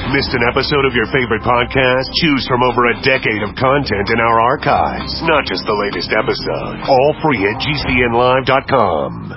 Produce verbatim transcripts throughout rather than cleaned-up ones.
Missed an episode of your favorite podcast? Choose from over a decade of content in our archives, not just the latest episode. All free at G C N live dot com.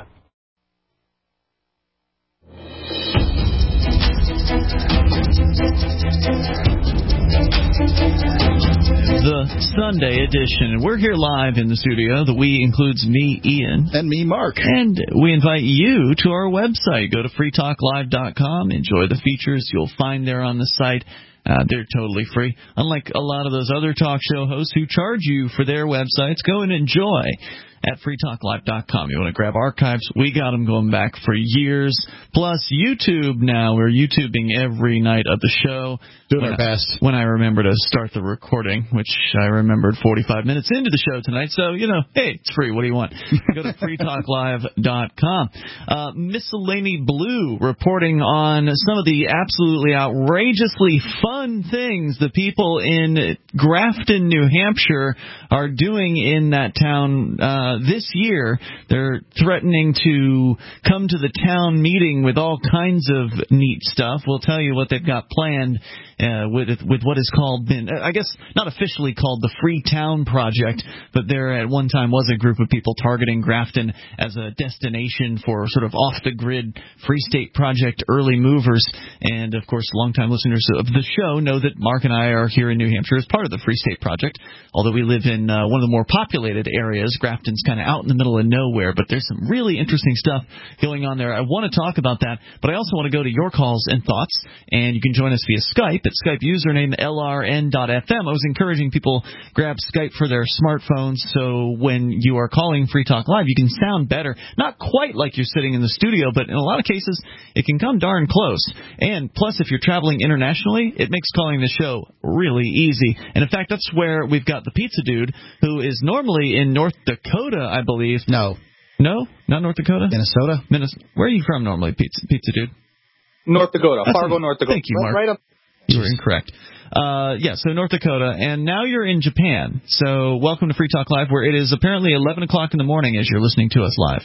The Sunday edition. We're here live in the studio. The we includes me, Ian. And me, Mark. And we invite you to our website. Go to free talk live dot com. Enjoy the features you'll find there on the site. Uh, they're totally free. Unlike a lot of those other talk show hosts who charge you for their websites, go and enjoy at free talk live dot com. You want to grab archives? We got them going back for years. Plus, YouTube now. We're YouTubing every night of the show. Doing our best. When I remember to start the recording, which I remembered forty-five minutes into the show tonight. So, you know, hey, it's free. What do you want? Go to free talk live dot com. Uh, Miscellany Blue reporting on some of the absolutely outrageously fun things the people in Grafton, New Hampshire are doing in that town uh, this year. They're threatening to come to the town meeting with all kinds of neat stuff. We'll tell you what they've got planned uh, with with what is called, been, I guess not officially called the Free Town Project, but there at one time was a group of people targeting Grafton as a destination for sort of off-the-grid Free State Project early movers. And, of course, longtime listeners of the show know that Mark and I are here in New Hampshire as part of the Free State Project, although we live in uh, one of the more populated areas. Grafton's kind of out in the middle of nowhere, but there's some really interesting stuff going on there. I want to talk about that, but I also want to go to your calls and thoughts, and you can join us via Skype at Skype username L R N dot F M. I was encouraging people grab Skype for their smartphones, so when you are calling Free Talk Live, you can sound better. Not quite like you're sitting in the studio, but in a lot of cases, it can come darn close. And plus, if you're traveling internationally, it makes calling the show really easy. And in fact, that's where we've got the Pizza Dude, who is normally in North Dakota, I believe. No. No? Not North Dakota? Minnesota. Minnesota. Where are you from normally, Pizza, Pizza Dude? North Dakota. That's Fargo, a, North Dakota. Thank you, Mark. Right, right up. You were incorrect. Uh, yeah, so North Dakota, and now you're in Japan. So welcome to Free Talk Live, where it is apparently eleven o'clock in the morning as you're listening to us live.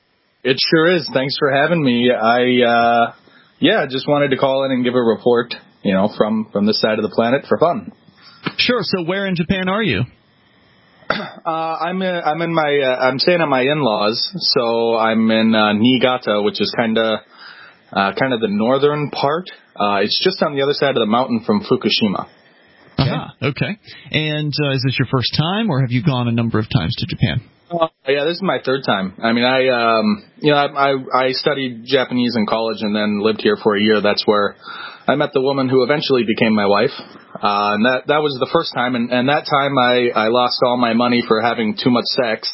It sure is. Thanks for having me. I, uh, yeah, just wanted to call in and give a report, you know, from, from this side of the planet for fun. Sure. So where in Japan are you? Uh, I'm in, I'm in my, uh, I'm staying at my in-laws, so I'm in uh, Niigata, which is kind of, uh, kind of the northern part. Uh, it's just on the other side of the mountain from Fukushima. Uh-huh. Okay. And uh, is this your first time, or have you gone a number of times to Japan? Uh, yeah, this is my third time. I mean, I, um, you know, I, I, I studied Japanese in college and then lived here for a year. That's where I met the woman who eventually became my wife. Uh, and that, that was the first time. And, and that time I, I lost all my money for having too much sex.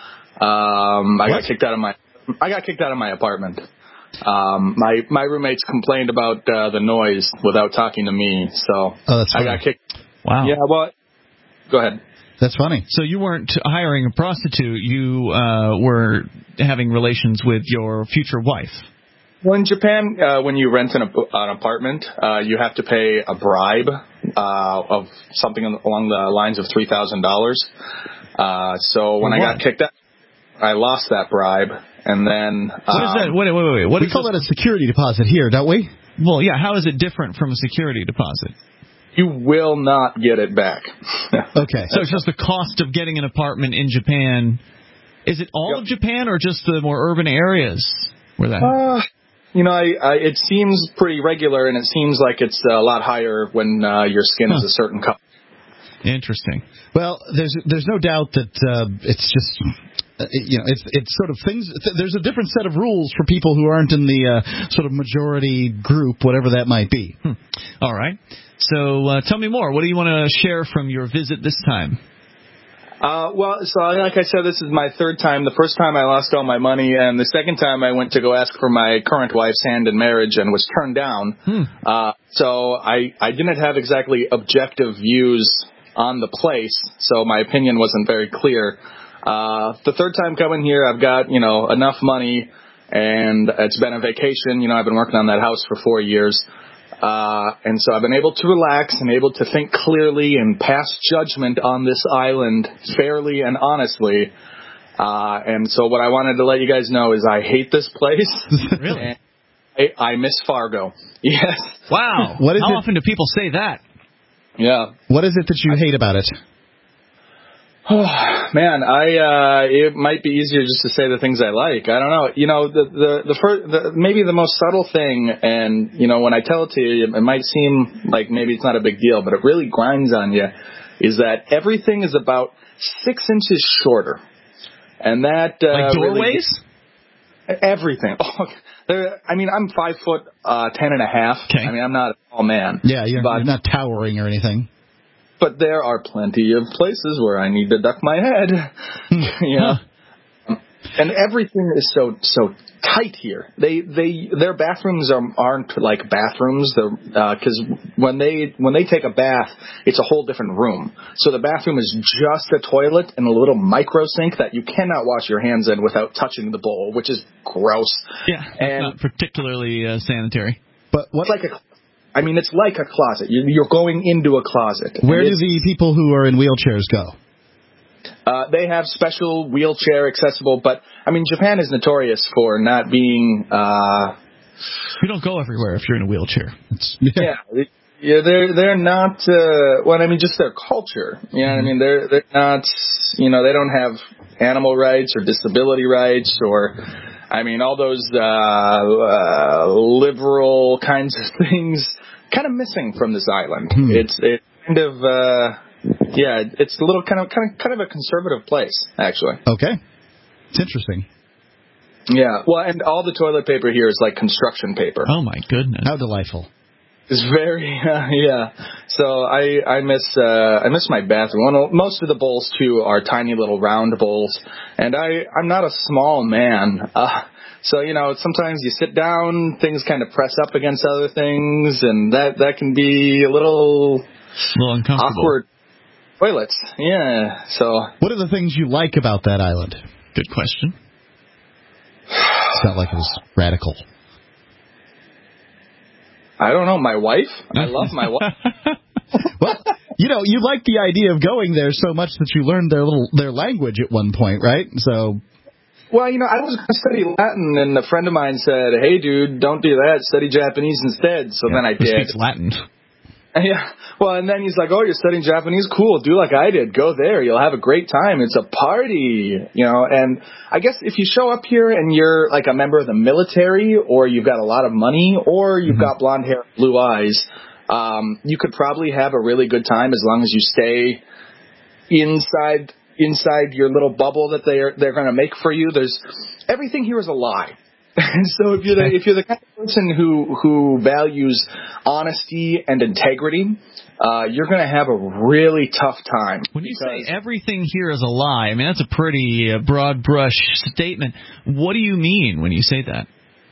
Um, I got kicked out of my, I got kicked out of my apartment. Um, my, my roommates complained about, uh, the noise without talking to me. So oh, that's I got kicked. Wow. Yeah, well, go ahead. That's funny. So you weren't hiring a prostitute. You, uh, were having relations with your future wife. Well, in Japan, uh, when you rent an, an apartment, uh, you have to pay a bribe uh, of something along the lines of three thousand dollars. Uh, so when what? I got kicked out, I lost that bribe, and then what is um, that? Wait, wait, wait, wait. What we is call this? that a security deposit here, don't we? Well, yeah. How is it different from a security deposit? You will not get it back. Okay. So it's just the cost of getting an apartment in Japan. Is it all Yep. of Japan or just the more urban areas where that? Uh, you know, I, I, it seems pretty regular, and it seems like it's a lot higher when uh, your skin huh. is a certain color. Interesting. Well, there's there's no doubt that uh, it's just. Uh, you know, it's it's sort of things. There's a different set of rules for people who aren't in the uh, sort of majority group, whatever that might be. Hmm. All right. So uh, tell me more. What do you want to share from your visit this time? Uh, well, so like I said, this is my third time. The first time I lost all my money, and the second time I went to go ask for my current wife's hand in marriage and was turned down. Hmm. Uh, so I, I didn't have exactly objective views on the place, so my opinion wasn't very clear. Uh, the third time coming here, I've got, you know, enough money, and it's been a vacation. You know, I've been working on that house for four years. Uh, and so I've been able to relax and able to think clearly and pass judgment on this island fairly and honestly. Uh, and so what I wanted to let you guys know is I hate this place. Really? I, I miss Fargo. Yes. Wow. What is How it? often do people say that? Yeah. What is it that you hate about it? Oh, man, I uh, it might be easier just to say the things I like. I don't know. You know, the the the, first, the maybe the most subtle thing, and you know, when I tell it to you, it might seem like maybe it's not a big deal, but it really grinds on you. Is that everything is about six inches shorter, and that uh, Like doorways? Really, everything. Oh, there, I mean, I'm five foot uh, ten and a half. Okay. I mean, I'm not a tall man. Yeah, you're, but, you're not towering or anything. But there are plenty of places where I need to duck my head. Yeah. And everything is so so tight here. They they their bathrooms are, aren't like bathrooms. Because uh, when they when they take a bath, it's a whole different room. So the bathroom is just a toilet and a little micro sink that you cannot wash your hands in without touching the bowl, which is gross. Yeah, and not particularly uh, sanitary. But what? It's like a, I mean, it's like a closet. You, you're going into a closet. Where do the people who are in wheelchairs go? Uh, they have special wheelchair accessible, but I mean, Japan is notorious for not being. Uh, you don't go everywhere if you're in a wheelchair. It's, yeah, yeah, they're they're not. Uh, well, I mean, just their culture. You know what I mean? They're they're not. You know, they don't have animal rights or disability rights or. I mean, all those uh, uh, liberal kinds of things kind of missing from this island. Hmm. It's it's kind of. Uh, Yeah, it's a little kind of kind of kind of a conservative place, actually. Okay, it's interesting. Yeah, well, and all the toilet paper here is like construction paper. Oh my goodness, how delightful! It's very uh, yeah. So I I miss uh, I miss my bathroom. One, most of the bowls too are tiny little round bowls, and I I'm not a small man. Uh, So, you know, sometimes you sit down, things kind of press up against other things, and that, that can be a little, a little uncomfortable. Awkward. Toilets, yeah. So, what are the things you like about that island? Good question. It's not like it was radical. I don't know. My wife. I love my wife. Well, you know, you like the idea of going there so much that you learned their little their language at one point, right? So. Well, you know, I was going to study Latin, and a friend of mine said, "Hey, dude, don't do that. Study Japanese instead." So yeah, then I who did. Speaks Latin. Yeah. Well, and then he's like, "Oh, you're studying Japanese? Cool. Do like I did. Go there. You'll have a great time. It's a party." You know, and I guess if you show up here and you're like a member of the military, or you've got a lot of money, or you've got blonde hair, blue eyes, um, you could probably have a really good time as long as you stay inside inside your little bubble that they're they're going to make for you. There's everything here is a lie. And so if you're the if you're the kind of person who who values honesty and integrity, uh, you're going to have a really tough time. When you say everything here is a lie, I mean that's a pretty uh, broad brush statement. What do you mean when you say that?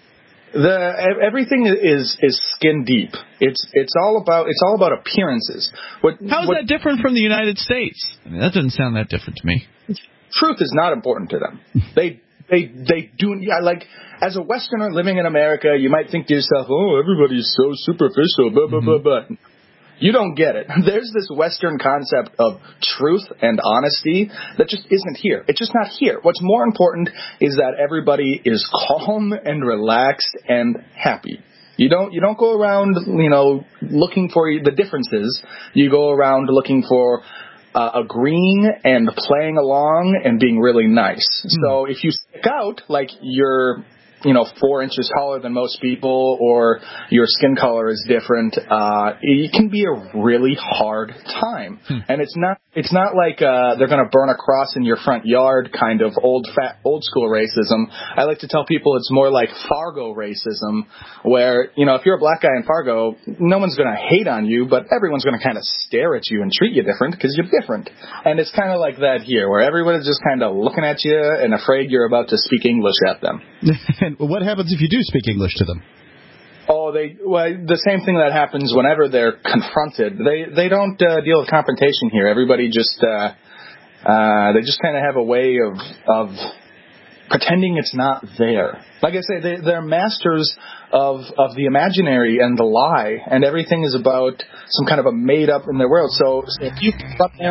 The everything is is skin deep. It's it's all about it's all about appearances. What, How is what, that different from the United States? I mean, that doesn't sound that different to me. Truth is not important to them. They they they do yeah, like as a Westerner living in America, you might think to yourself, "Oh, everybody's so superficial." Blah blah mm-hmm. blah blah. You don't get it. There's this Western concept of truth and honesty that just isn't here. It's just not here. What's more important is that everybody is calm and relaxed and happy. You don't you don't go around, you know, looking for the differences. You go around looking for uh, agreeing and playing along and being really nice. Mm. So if you stick out like you're you know, four inches taller than most people, or your skin color is different, uh, it can be a really hard time. Hmm. And it's not, it's not like, uh, they're gonna burn a cross in your front yard kind of old fat, old school racism. I like to tell people it's more like Fargo racism, where, you know, if you're a black guy in Fargo, no one's gonna hate on you, but everyone's gonna kind of stare at you and treat you different because you're different. And it's kind of like that here, where everyone is just kind of looking at you and afraid you're about to speak English at them. What happens if you do speak English to them? Oh, they well, the same thing that happens whenever they're confronted. They they don't uh, deal with confrontation here. Everybody just uh, uh, they just kind of have a way of of pretending it's not there. Like I say, they, they're masters of of the imaginary and the lie, and everything is about some kind of a made up in their world. So, so if you confront them.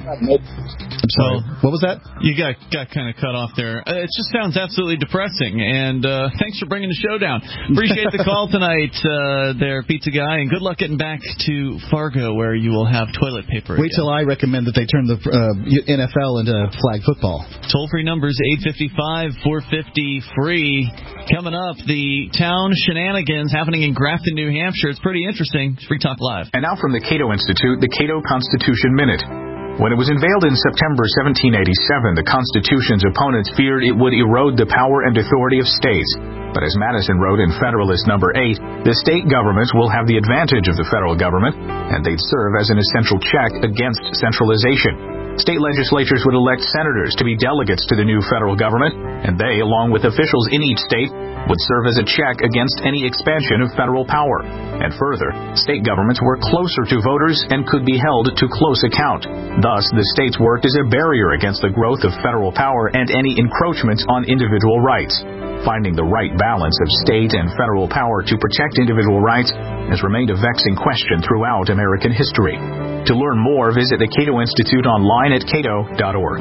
I'm sorry. What was that? You got got kind of cut off there. Uh, it just sounds absolutely depressing. And uh, thanks for bringing the show down. Appreciate the call tonight, uh, there, Pizza Guy. And good luck getting back to Fargo, where you will have toilet paper. Wait again. Till I recommend that they turn the uh, N F L into flag football. Toll-free numbers eight five five, four five zero, free. Coming up, the town shenanigans happening in Grafton, New Hampshire. It's pretty interesting. Free Talk Live. And now from the Cato Institute, the Cato Constitution Minute. When it was unveiled in September seventeen eighty-seven, the Constitution's opponents feared it would erode the power and authority of states. But as Madison wrote in Federalist number eight, the state governments will have the advantage of the federal government, and they'd serve as an essential check against centralization. State legislatures would elect senators to be delegates to the new federal government, and they, along with officials in each state, would serve as a check against any expansion of federal power. And further, state governments were closer to voters and could be held to close account. Thus, the states worked as a barrier against the growth of federal power and any encroachments on individual rights. Finding the right balance of state and federal power to protect individual rights has remained a vexing question throughout American history. To learn more, visit the Cato Institute online at cato dot org.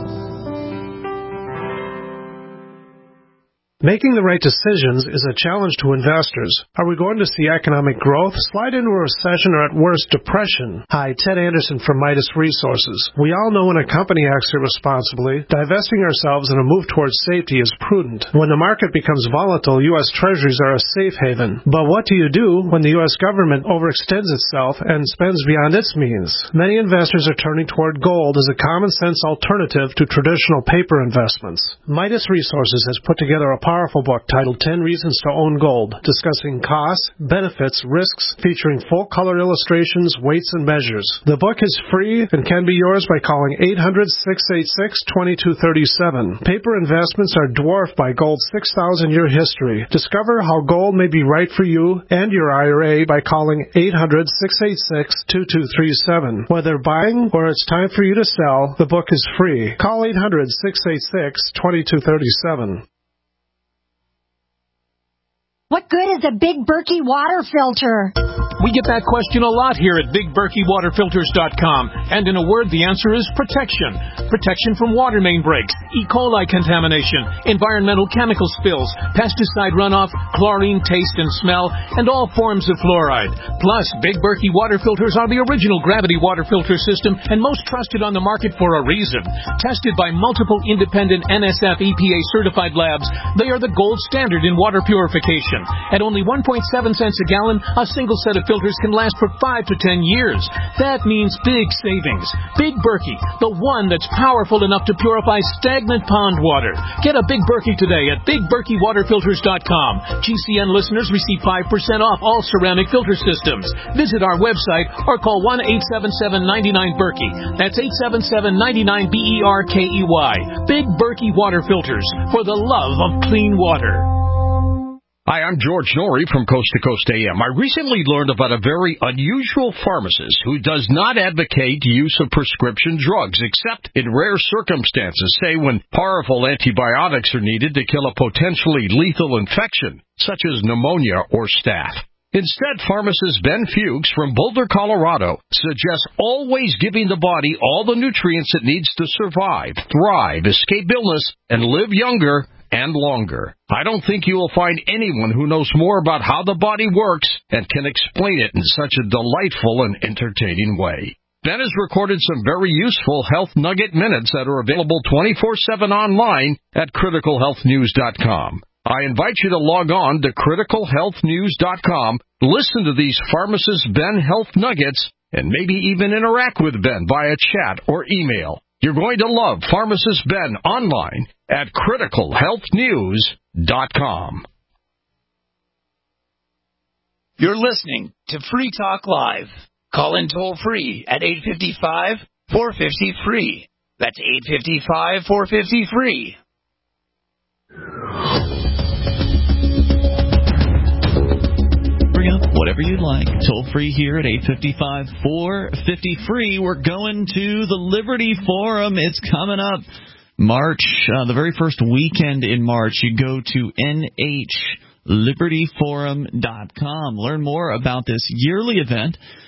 Making the right decisions is a challenge to investors. Are we going to see economic growth, slide into a recession, or at worst, depression? Hi, Ted Anderson from Midas Resources. We all know when a company acts irresponsibly, divesting ourselves in a move towards safety is prudent. When the market becomes volatile, U S Treasuries are a safe haven. But what do you do when the U S government overextends itself and spends beyond its means? Many investors are turning toward gold as a common-sense alternative to traditional paper investments. Midas Resources has put together a powerful book titled ten Reasons to Own Gold, discussing costs, benefits, risks, featuring full-color illustrations, weights, and measures. The book is free and can be yours by calling eight hundred, six eight six, two two three seven. Paper investments are dwarfed by gold's six thousand year history. Discover how gold may be right for you and your I R A by calling eight hundred, six eight six, two two three seven. Whether buying or it's time for you to sell, the book is free. Call eight hundred, six eight six, two two three seven. What good is a Big Berkey water filter? We get that question a lot here at big berkey water filters dot com. And in a word, the answer is protection. Protection from water main breaks, E. coli contamination, environmental chemical spills, pesticide runoff, chlorine taste and smell, and all forms of fluoride. Plus, Big Berkey water filters are the original gravity water filter system and most trusted on the market for a reason. Tested by multiple independent N S F E P A certified labs, they are the gold standard in water purification. At only one point seven cents a gallon, a single set of filters can last for five to ten years. That means big savings. Big Berkey, the one that's powerful enough to purify stagnant pond water. Get a Big Berkey today at big berkey water filters dot com. G C N listeners receive five percent off all ceramic filter systems. Visit our website or call one eight seven seven, nine nine, Berkey. That's eight seven seven, nine nine, B E R K E Y. Big Berkey Water Filters, for the love of clean water. Hi, I'm George Norrie from Coast to Coast A M. I recently learned about a very unusual pharmacist who does not advocate use of prescription drugs, except in rare circumstances, say when powerful antibiotics are needed to kill a potentially lethal infection, such as pneumonia or staph. Instead, pharmacist Ben Fuchs from Boulder, Colorado, suggests always giving the body all the nutrients it needs to survive, thrive, escape illness, and live younger and longer. I don't think you will find anyone who knows more about how the body works and can explain it in such a delightful and entertaining way. Ben has recorded some very useful Health Nugget Minutes that are available twenty-four seven online at critical health news dot com. I invite you to log on to critical health news dot com, listen to these pharmacist Ben Health Nuggets, and maybe even interact with Ben via chat or email. You're going to love Pharmacist Ben online at critical health news dot com. You're listening to Free Talk Live. Call in toll-free at eight five five, four five zero, free. That's eight five five, four five zero, free. Whatever you'd like. Toll free here at eight five five, four five zero, free. We're going to the Liberty Forum. It's coming up March, uh, the very first weekend in March. You go to N H liberty forum dot com. Learn more about this yearly event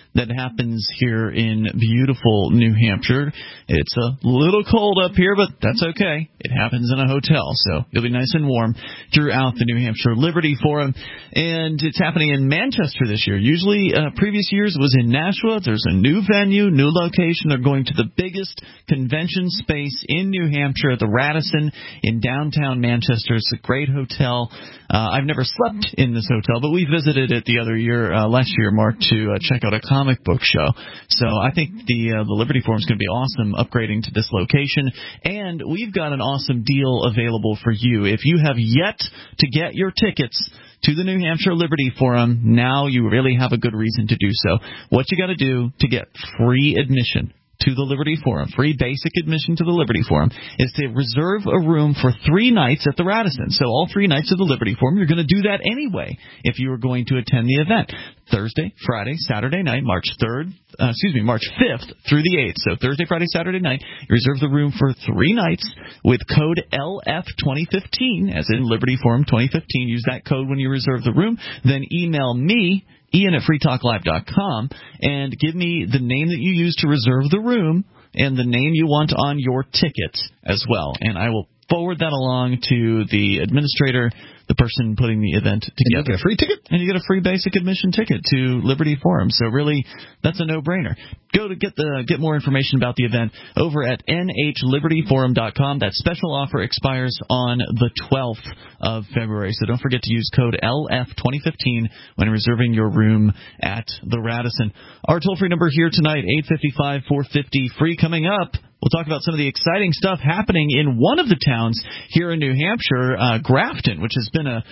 that happens here in beautiful New Hampshire. It's a little cold up here, but that's okay. It happens in a hotel, so it'll be nice and warm throughout the New Hampshire Liberty Forum. And it's happening in Manchester this year. Usually, uh, previous years it was in Nashua. There's a new venue, new location. They're going to the biggest convention space in New Hampshire at the Radisson in downtown Manchester. It's a great hotel. Uh, I've never slept in this hotel, but we visited it the other year, uh, last year, Mark, to uh, check out a comic book show. So I think the uh, the Liberty Forum is going to be awesome upgrading to this location. And we've got an awesome deal available for you. If you have yet to get your tickets to the New Hampshire Liberty Forum, now you really have a good reason to do so. What you got to do to get free admission to the Liberty Forum, free basic admission to the Liberty Forum, is to reserve a room for three nights at the Radisson. So all three nights of the Liberty Forum, you're going to do that anyway if you were going to attend the event. Thursday, Friday, Saturday night, March third, uh, excuse me, March fifth through the eighth. So Thursday, Friday, Saturday night, you reserve the room for three nights with code L F twenty fifteen, as in Liberty Forum twenty fifteen. Use that code when you reserve the room. Then email me, Ian at free talk live dot com, and give me the name that you use to reserve the room and the name you want on your ticket as well. And I will forward that along to the administrator, the person putting the event together. And you get a free ticket? And you get a free basic admission ticket to Liberty Forum. So really, that's a no-brainer. Go to get the get more information about the event over at N H liberty forum dot com. That special offer expires on the twelfth of February. So don't forget to use code L F twenty fifteen when reserving your room at the Radisson. Our toll-free number here tonight, eight five five, four five zero, free. Coming up, we'll talk about some of the exciting stuff happening in one of the towns here in New Hampshire, uh, Grafton, which has been a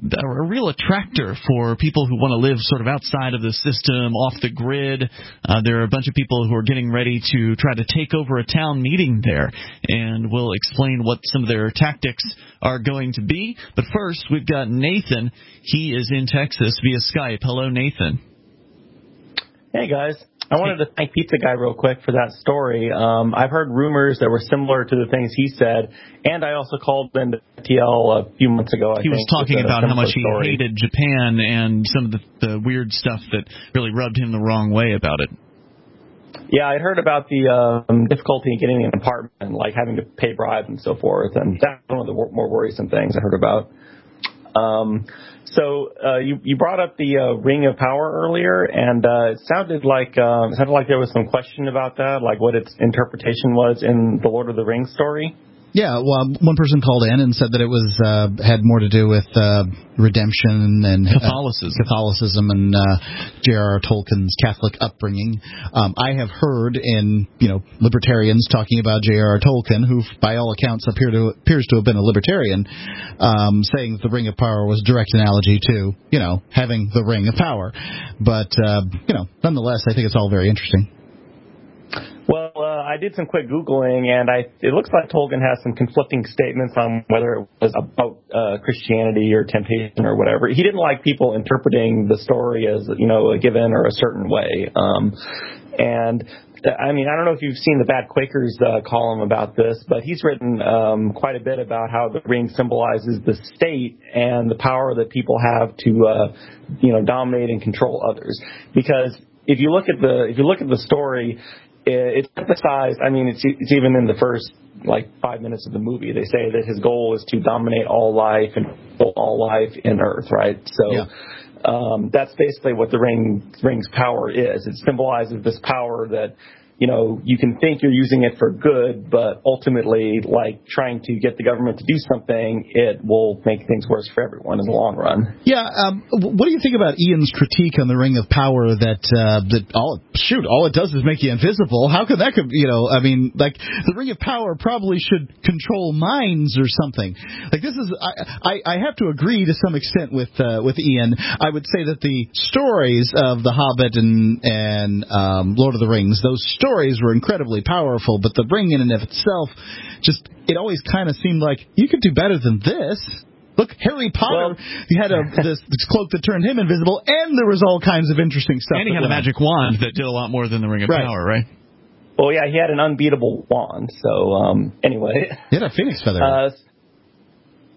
a real attractor for people who want to live sort of outside of the system, off the grid. Uh, there are a bunch of people who are getting ready to try to take over a town meeting there, and we'll explain what some of their tactics are going to be. But first, we've got Nathan. He is in Texas via Skype. Hello, Nathan. Hey, guys. I wanted to thank Pizza Guy real quick for that story. Um, I've heard rumors that were similar to the things he said, and I also called into T L a few months ago. I he was think, talking about how much he story. hated Japan and some of the, the weird stuff that really rubbed him the wrong way about it. Yeah, I'd heard about the um, difficulty in getting an apartment, like having to pay bribes and so forth, and that's one of the more worrisome things I heard about. Um, so uh, you you brought up the uh, Ring of Power earlier, and uh, it sounded like um, it sounded like there was some question about that, like what its interpretation was in the Lord of the Rings story. Yeah, well, one person called in and said that it was uh, had more to do with uh, redemption and Catholicism, uh, Catholicism, and uh, J R R Tolkien's Catholic upbringing. Um, I have heard in you know libertarians talking about J R R Tolkien, who by all accounts appear to appears to have been a libertarian, um, saying that the Ring of Power was a direct analogy to you know having the Ring of Power. But uh, you know, nonetheless, I think it's all very interesting. Well, uh, I did some quick Googling, and I it looks like Tolkien has some conflicting statements on whether it was about uh, Christianity or temptation or whatever. He didn't like people interpreting the story as, you know, a given or a certain way. Um, and, I mean, I don't know if you've seen the Bad Quakers uh, column about this, but he's written um, quite a bit about how the ring symbolizes the state and the power that people have to, uh, you know, dominate and control others. Because if you look at the if you look at the story, it's emphasized, I mean, it's, it's even in the first, like, five minutes of the movie. They say that his goal is to dominate all life and control all life in Earth, right? So yeah. um, that's basically what the ring ring's power is. It symbolizes this power that, you know, you can think you're using it for good, but ultimately, like, trying to get the government to do something, it will make things worse for everyone in the long run. Yeah, um, what do you think about Ian's critique on the Ring of Power that, uh, that all, shoot, all it does is make you invisible? How could that, you know, I mean, like, the Ring of Power probably should control minds or something. Like, this is, I, I, I have to agree to some extent with, uh, with Ian. I would say that the stories of The Hobbit and, and, um, Lord of the Rings, those stories, stories were incredibly powerful, but the ring in and of itself, just, it always kind of seemed like, you could do better than this. Look, Harry Potter, well, he had a, this, this cloak that turned him invisible, and there was all kinds of interesting stuff. And he had a magic wand that did a lot more than the Ring of right. Power, right? Well, yeah, he had an unbeatable wand, so, um, anyway. He had a phoenix feather. Uh,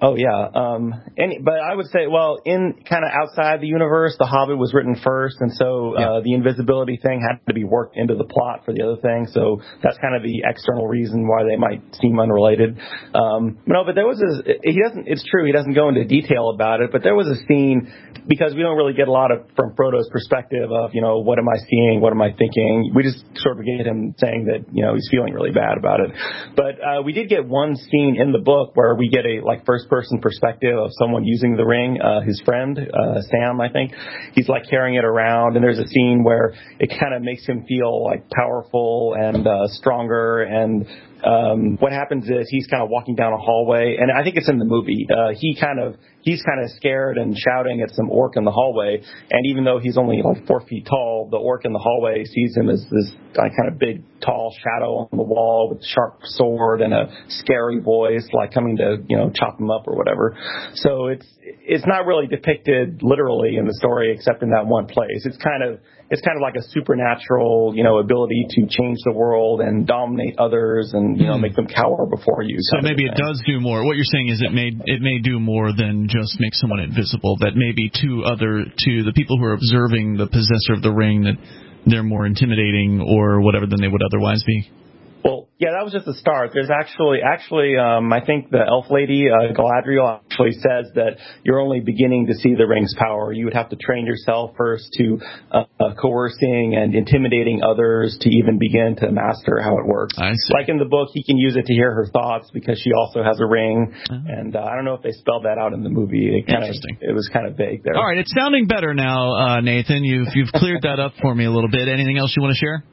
Oh yeah, um, any, but I would say, well, in kind of outside the universe, The Hobbit was written first, and so uh, yeah. the invisibility thing had to be worked into the plot for the other thing. So that's kind of the external reason why they might seem unrelated. Um, no, but there was a, he doesn't. It's true, he doesn't go into detail about it, but there was a scene, because we don't really get a lot of from Frodo's perspective of, you know, what am I seeing, what am I thinking. We just sort of get him saying that, you know, he's feeling really bad about it. But uh, we did get one scene in the book where we get a like first person perspective of someone using the ring, uh, his friend, uh, Sam, I think. He's like carrying it around, and there's a scene where it kind of makes him feel like powerful and uh, stronger. And um, what happens is he's kind of walking down a hallway, and I think it's in the movie. Uh, he kind of he's kind of scared and shouting at some orc in the hallway, and even though he's only like four feet tall, the orc in the hallway sees him as this uh, kind of big, tall shadow on the wall with a sharp sword and a scary voice, like coming to, you know, chop him up or whatever. So it's it's not really depicted literally in the story, except in that one place. It's kind of it's kind of like a supernatural, you know, ability to change the world and dominate others and, you know, make them cower before you. So maybe it does do more. What you're saying is it may it may do more than just make someone invisible. That maybe to other to the people who are observing the possessor of the ring, that they're more intimidating or whatever than they would otherwise be. Well, yeah, that was just the start. There's actually, actually, um, I think the elf lady, uh, Galadriel, actually says that you're only beginning to see the ring's power. You would have to train yourself first to uh, uh, coercing and intimidating others to even begin to master how it works. I see. Like in the book, he can use it to hear her thoughts because she also has a ring. Uh-huh. And uh, I don't know if they spelled that out in the movie. It kinda, Interesting. It was kind of vague there. All right, it's sounding better now, uh, Nathan. You've you've cleared that up for me a little bit. Anything else you want to share?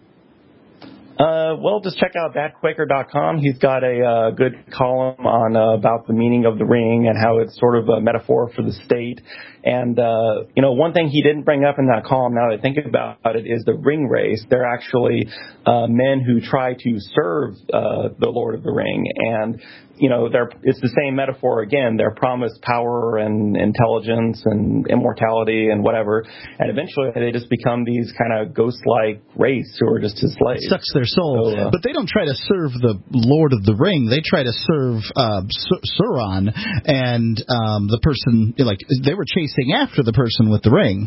Uh, well, just check out that quaker dot com. He's got a uh, good column on uh, about the meaning of the ring and how it's sort of a metaphor for the state. And, uh, you know, one thing he didn't bring up in that column, now that I think about it, is the ring race. They're actually uh, men who try to serve uh, the Lord of the Ring. And, you know, they're, it's the same metaphor again. They're promised power and intelligence and immortality and whatever. And eventually they just become these kind of ghost-like race who are just his slaves. It sucks their soul. So, uh, but they don't try to serve the Lord of the Ring. They try to serve uh, Sauron and um, the person, like, they were chasing after the person with the ring.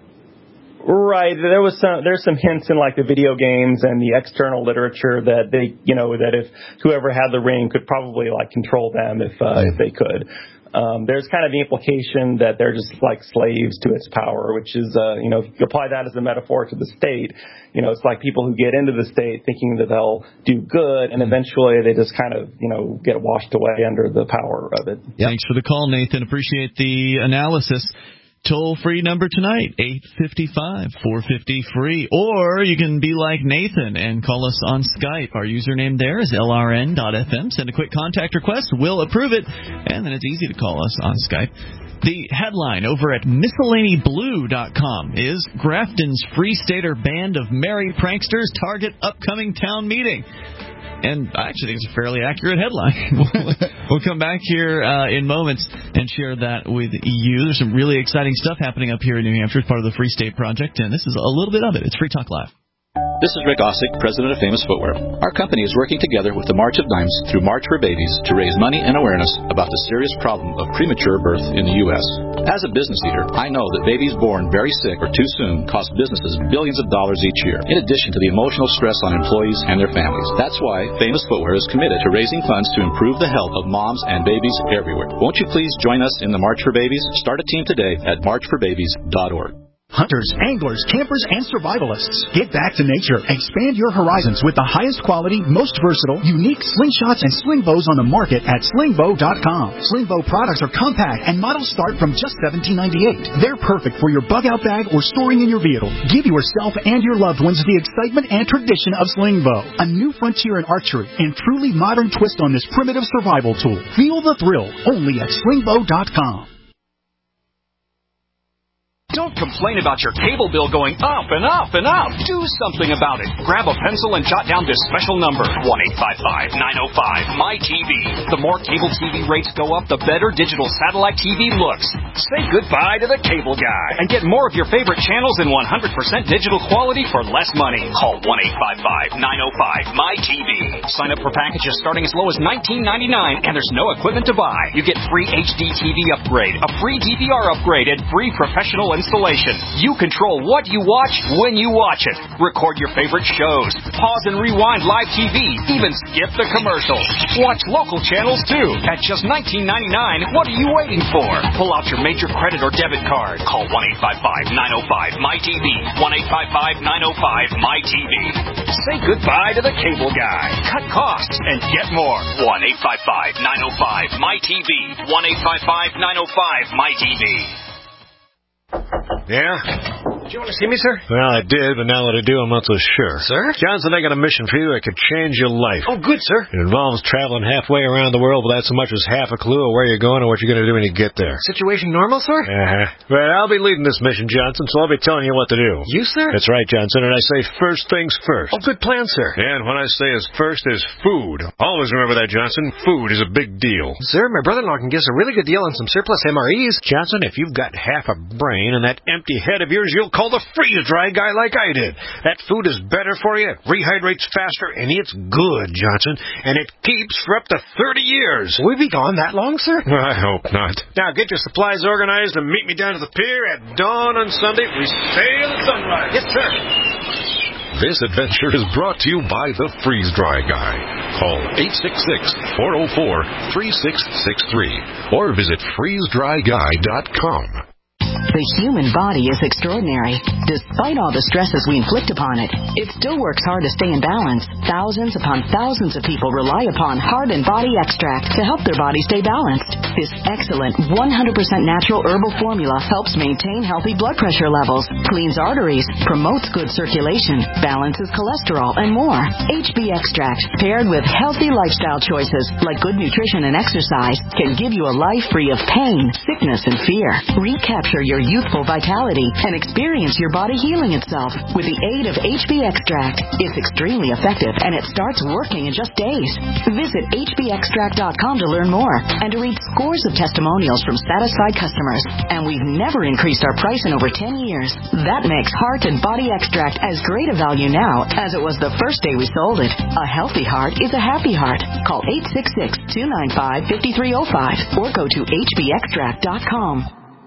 Right. There was some, there's some hints in like the video games and the external literature that they, you know, that if whoever had the ring could probably like control them if, uh, if they could. Um, there's kind of the implication that they're just like slaves to its power, which is, uh, you know, if you apply that as a metaphor to the state, you know, it's like people who get into the state thinking that they'll do good, and eventually they just kind of, you know, get washed away under the power of it. Yep. Thanks for the call, Nathan. Appreciate the analysis. Toll-free number tonight, eight five five, four five zero, free. Or you can be like Nathan and call us on Skype. Our username there is L R N dot F M. Send a quick contact request. We'll approve it. And then it's easy to call us on Skype. The headline over at miscellany blue dot com is Grafton's Free Stater Band of Merry Pranksters target upcoming town meeting. And I actually think it's a fairly accurate headline. We'll come back here uh, in moments and share that with you. There's some really exciting stuff happening up here in New Hampshire as part of the Free State Project, and this is a little bit of it. It's Free Talk Live. This is Rick Ossick, president of Famous Footwear. Our company is working together with the March of Dimes through March for Babies to raise money and awareness about the serious problem of premature birth in the U S As a business leader, I know that babies born very sick or too soon cost businesses billions of dollars each year, in addition to the emotional stress on employees and their families. That's why Famous Footwear is committed to raising funds to improve the health of moms and babies everywhere. Won't you please join us in the March for Babies? Start a team today at march for babies dot org. Hunters, anglers, campers, and survivalists. Get back to nature. Expand your horizons with the highest quality, most versatile, unique slingshots and sling bows on the market at sling bow dot com. Sling bow products are compact and models start from just seventeen ninety-eight. They're perfect for your bug-out bag or storing in your vehicle. Give yourself and your loved ones the excitement and tradition of sling bow. A new frontier in archery and truly modern twist on this primitive survival tool. Feel the thrill only at sling bow dot com. Don't complain about your cable bill going up and up and up. Do something about it. Grab a pencil and jot down this special number, one eight five five, nine oh five, M Y T V. The more cable T V rates go up, the better digital satellite T V looks. Say goodbye to the cable guy and get more of your favorite channels in one hundred percent digital quality for less money. Call one eight five five, nine oh five, M Y T V. Sign up for packages starting as low as nineteen ninety-nine, and there's no equipment to buy. You get free H D T V upgrade, a free D V R upgrade, and free professional installation. You control what you watch when you watch it. Record your favorite shows. Pause and rewind live T V. Even skip the commercials. Watch local channels too. At just nineteen ninety-nine, what are you waiting for? Pull out your major credit or debit card. Call one eight five five, nine oh five, M Y T V. one eight five five, nine oh five, M Y T V. Say goodbye to the cable guy. Cut costs and get more. one eight five five, nine oh five, M Y T V. one eight five five, nine oh five, M Y T V. Yeah? Did you want to see me, sir? Well, I did, but now that I do, I'm not so sure. Sir? Johnson, I got a mission for you that could change your life. Oh, good, sir. It involves traveling halfway around the world without so much as half a clue of where you're going or what you're going to do when you get there. Situation normal, sir? Uh-huh. Well, I'll be leading this mission, Johnson, so I'll be telling you what to do. You, sir? That's right, Johnson, and I say first things first. Oh, good plan, sir. And what I say is first is food. Always remember that, Johnson. Food is a big deal. Sir, my brother-in-law can give us a really good deal on some surplus M R Es. Johnson, if you've got half a brain and that empty head of yours, you'll call the freeze-dry guy like I did. That food is better for you, it rehydrates faster, and it's good, Johnson, and it keeps for up to thirty years. Will we be gone that long, sir? I hope not. Now, get your supplies organized and meet me down to the pier at dawn on Sunday. We sail at sunrise. Yes, sir. This adventure is brought to you by the Freeze Dry Guy. Call eight six six, four oh four, three six six three or visit freeze dry guy dot com. The human body is extraordinary. Despite all the stresses we inflict upon it, it still works hard to stay in balance. Thousands upon thousands of people rely upon Heart and Body Extract to help their body stay balanced. This excellent one hundred percent natural herbal formula helps maintain healthy blood pressure levels, cleans arteries, promotes good circulation, balances cholesterol, and more. H B Extract, paired with healthy lifestyle choices like good nutrition and exercise, can give you a life free of pain, sickness, and fear. Recapture your youthful vitality and experience your body healing itself with the aid of H B Extract. It's extremely effective and it starts working in just days. Visit H B extract dot com to learn more and to read scores of testimonials from satisfied customers. And we've never increased our price in over ten years. That makes Heart and Body Extract as great a value now as it was the first day we sold it. A healthy heart is a happy heart. Call eight six six, two nine five, five three zero five or go to H B extract dot com.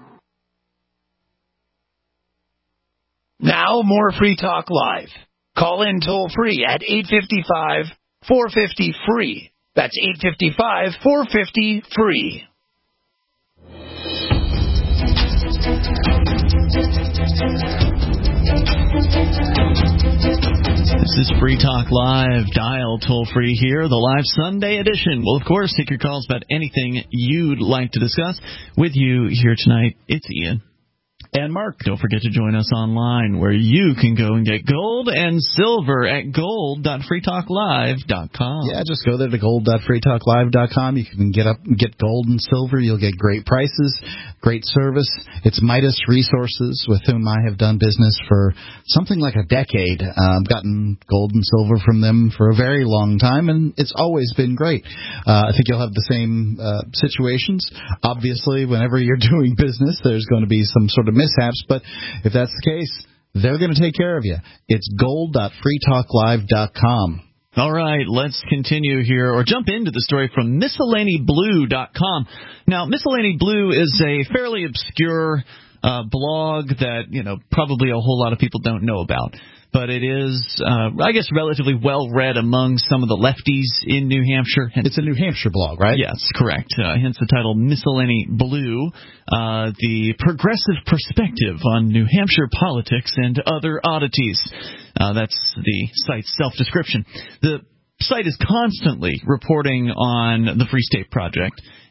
Now, more Free Talk Live. Call in toll-free at eight five five, four five zero, free. That's eight five five, four five zero, free. This is Free Talk Live. Dial toll-free here, the live Sunday edition. Well, of course, take your calls about anything you'd like to discuss. With you here tonight, it's Ian. And Mark. Don't forget to join us online where you can go and get gold and silver at gold dot free talk live dot com. Yeah, just go there to gold dot free talk live dot com. You can get up get gold and silver. You'll get great prices, great service. It's Midas Resources, with whom I have done business for something like a decade. Uh, I've gotten gold and silver from them for a very long time, and it's always been great. Uh, I think you'll have the same uh, situations. Obviously, whenever you're doing business, there's going to be some sort of mishaps, but if that's the case, they're going to take care of you. It's gold dot free talk live dot com. All right, let's continue here, or jump into the story from miscellany blue dot com. Now, Miscellany Blue is a fairly obscure uh, blog that, you know, probably a whole lot of people don't know about. But it is, uh, I guess, relatively well-read among some of the lefties in New Hampshire. Hence, it's a New Hampshire blog, right? Yes, correct. Uh, hence the title Miscellany Blue, uh, the progressive perspective on New Hampshire politics and other oddities. Uh, that's the site's self-description. The site is constantly reporting on the Free State Project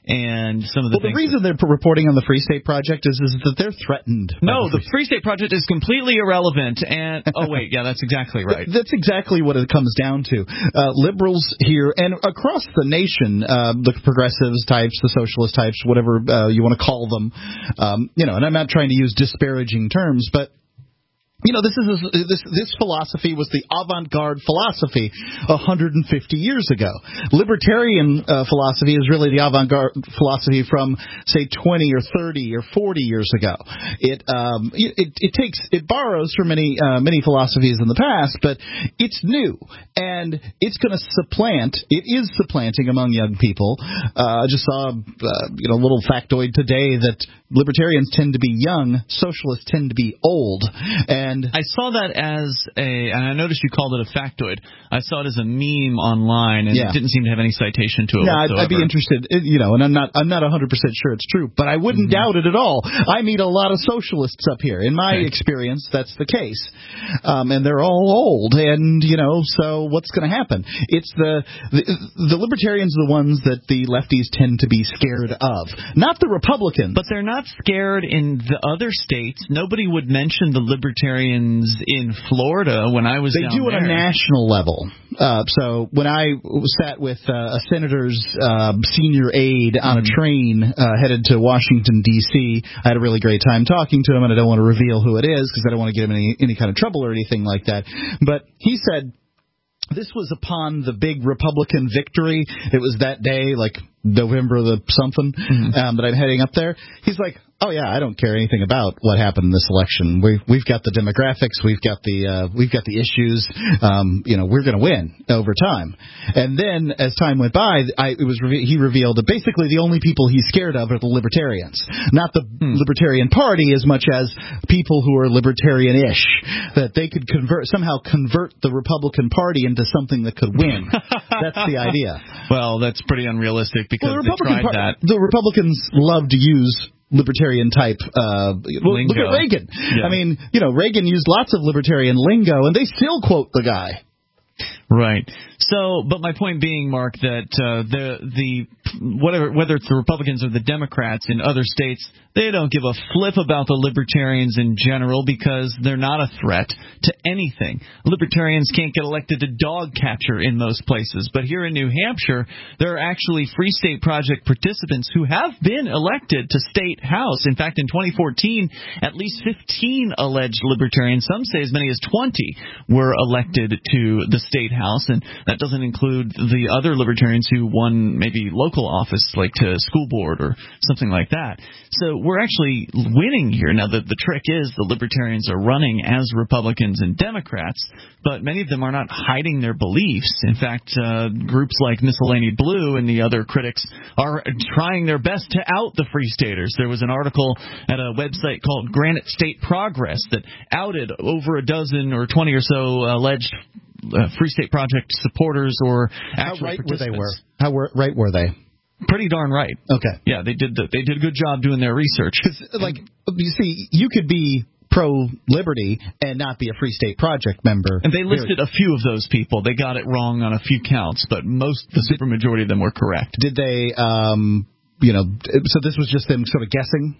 and some of the well, things. The reason they're reporting on the Free State Project is, is that they're threatened. No, the Free State Project is completely irrelevant. And oh, wait, yeah, that's exactly right. That's exactly what it comes down to. Uh, liberals here and across the nation, uh, the progressives types, the socialist types, whatever uh, you want to call them, um, you know, and I'm not trying to use disparaging terms, but you know, this is this this philosophy was the avant-garde philosophy one hundred fifty years ago. Libertarian uh, philosophy is really the avant-garde philosophy from, say, twenty or thirty or forty years ago. It um, it, it takes it borrows from many uh, many philosophies in the past, but it's new and it's going to supplant. It is supplanting among young people. Uh, I just saw uh, you know a little factoid today that libertarians tend to be young, socialists tend to be old, and And I saw that as a, and I noticed you called it a factoid. I saw it as a meme online, and yeah. it didn't seem to have any citation to it no, whatsoever. I'd, I'd be interested, you know, and I'm not, I'm not one hundred percent sure it's true, but I wouldn't mm-hmm. doubt it at all. I meet a lot of socialists up here. In my okay. experience, that's the case, um, and they're all old, and you know, so what's going to happen? It's the, the the libertarians are the ones that the lefties tend to be scared of, not the Republicans. But they're not scared in the other states. Nobody would mention the libertarians in Florida when I was they down do there. on a national level. Uh, so when I sat with uh, a senator's uh, senior aide on a train uh, headed to Washington, D C, I had a really great time talking to him, and I don't want to reveal who it is because I don't want to get him in any, any kind of trouble or anything like that. But he said this was upon the big Republican victory. It was that day, like November the something, mm-hmm. um, that I'm heading up there. He's like, oh yeah, I don't care anything about what happened in this election. We we've got the demographics, we've got the uh, we've got the issues. Um, you know, we're going to win over time. And then as time went by, I, it was re- he revealed that basically the only people he's scared of are the libertarians, not the hmm. Libertarian Party as much as people who are libertarian-ish. That they could convert somehow convert the Republican Party into something that could win. That's the idea. Well, that's pretty unrealistic because well, the they tried Par- that. The Republicans love to use libertarian type uh well, look at Reagan. Yeah. I mean, you know, Reagan used lots of libertarian lingo and they still quote the guy. Right. So, but my point being, Mark, that uh, the the whatever whether it's the Republicans or the Democrats in other states, they don't give a flip about the libertarians in general because they're not a threat to anything. Libertarians can't get elected to dog catcher in most places, but here in New Hampshire, there are actually Free State Project participants who have been elected to state house. In fact, in twenty fourteen, at least fifteen alleged libertarians, some say as many as twenty, were elected to the state house, and that doesn't include the other libertarians who won maybe local office, like to school board or something like that. So we're actually winning here. Now, the, the trick is the libertarians are running as Republicans and Democrats, but many of them are not hiding their beliefs. In fact, uh, groups like Miscellany Blue and the other critics are trying their best to out the Free Staters. There was an article at a website called Granite State Progress that outed over a dozen or twenty or so alleged Uh, Free State Project supporters or actual How right participants. were they were? How were, right were they? Pretty darn right. Okay. Yeah, they did. The, they did a good job doing their research. Like, you see, you could be pro-liberty and not be a Free State Project member. And they listed a few of those people. They got it wrong on a few counts, but most, the supermajority of them were correct. Did they, um, you know, so this was just them sort of guessing?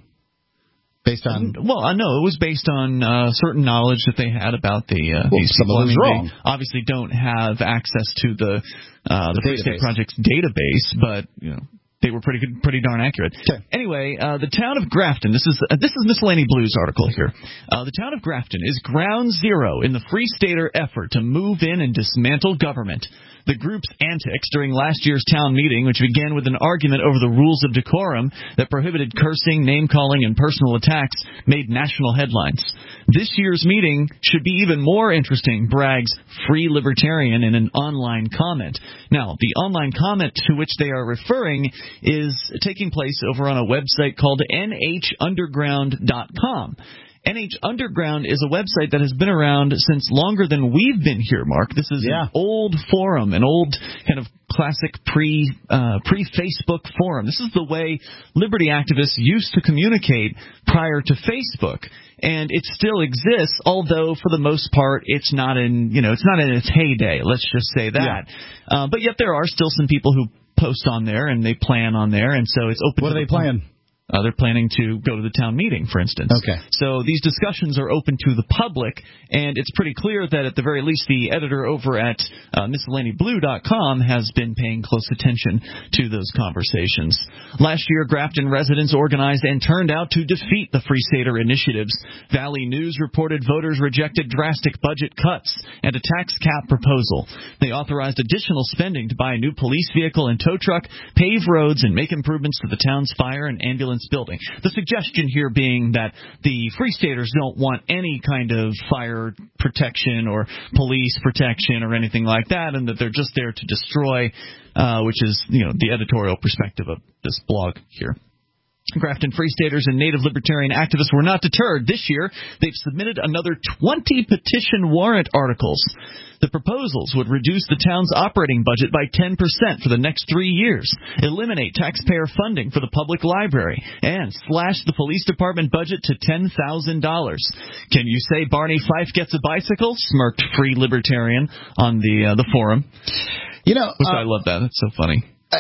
Based on well, I know it was based on uh, certain knowledge that they had about the uh, well, these some people. of it was I mean, wrong. They obviously don't have access to the uh, the, the Free State Project's database, but you know they were pretty good, pretty darn accurate. Okay. Anyway, uh, the town of Grafton. This is uh, this is Miscellany Blue's article here. Uh, the town of Grafton is ground zero in the Free Stater effort to move in and dismantle government. The group's antics during last year's town meeting, which began with an argument over the rules of decorum that prohibited cursing, name-calling, and personal attacks, made national headlines. This year's meeting should be even more interesting, brags Free Libertarian in an online comment. Now, the online comment to which they are referring is taking place over on a website called N H underground dot com. N H Underground is a website that has been around since longer than we've been here, Mark. This is yeah. an old forum, an old kind of classic pre, uh, pre-Facebook forum. This is the way liberty activists used to communicate prior to Facebook. And it still exists, although for the most part it's not in, you know, it's not in its heyday. Let's just say that. Yeah. Uh, but yet there are still some people who post on there, and they plan on there, and so it's open. What to are they the planning? Uh, they're planning to go to the town meeting, for instance. Okay. So these discussions are open to the public, and it's pretty clear that at the very least the editor over at uh, miscellany blue dot com has been paying close attention to those conversations. Last year, Grafton residents organized and turned out to defeat the Free Stater initiatives. Valley News reported voters rejected drastic budget cuts and a tax cap proposal. They authorized additional spending to buy a new police vehicle and tow truck, pave roads, and make improvements to the town's fire and ambulance building. The suggestion here being that the Free Staters don't want any kind of fire protection or police protection or anything like that, and that they're just there to destroy, uh, which is, you know, the editorial perspective of this blog here. Grafton Free Staters and Native Libertarian activists were not deterred. This year, they've submitted another twenty petition warrant articles. The proposals would reduce the town's operating budget by ten percent for the next three years, eliminate taxpayer funding for the public library, and slash the police department budget to ten thousand dollars. Can you say Barney Fife gets a bicycle? Smirked Free Libertarian on the uh, the forum. You know, Which uh, I love that. It's so funny. Uh,